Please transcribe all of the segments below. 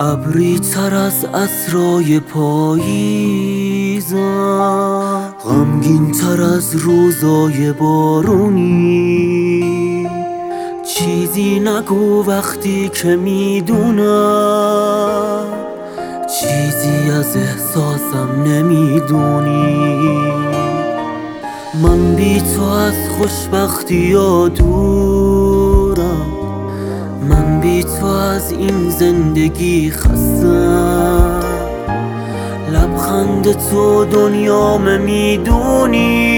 ابری تر از عصرای پاییزم، غمگین تر از روزای بارونی. چیزی نگو وقتی که میدونم چیزی از احساسم نمیدونی. من بی تو از خوشبختی یا دورم، من بی تو از این زندگی خستم. لبخند تو دنیام میدونی،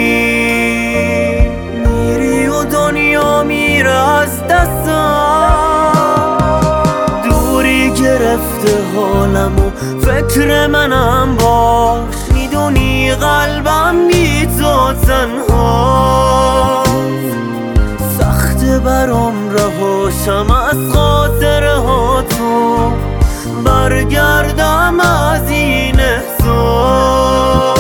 میری و دنیا میره از دستم. دوری گرفته حالم و فکر منم باش، میدونی قلبم بی تو تنهاست. سخته برام رهاشم از خاطره ها تو، برگردم از این احساس.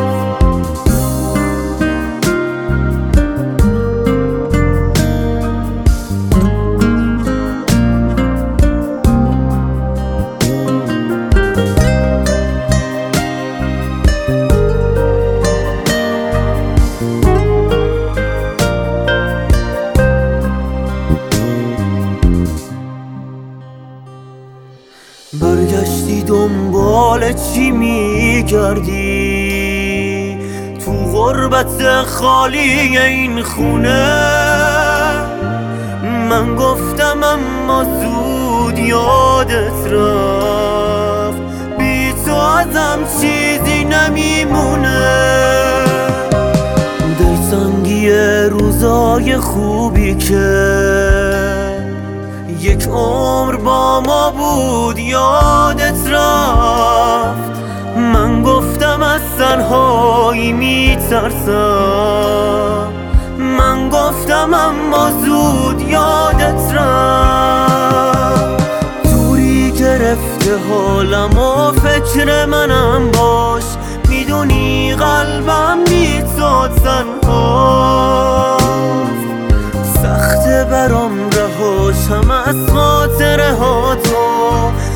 برگشتی دنبال چی میگردی تو غربت خالی این خونه؟ من گفتم اما زود یادت رفت، بی تو ازم چیزی نمیمونه. دلتنگی روزای خوبی که یک عمر با ما بود یادت رفت. من گفتم از تنهایی میترسم، من گفتم اما زود یادت رفت. دوری گرفته حالم و فکر منم باش، میدونی قلبم بی تو تنهاست. سخته برام رهاشم از خاطره ها تو،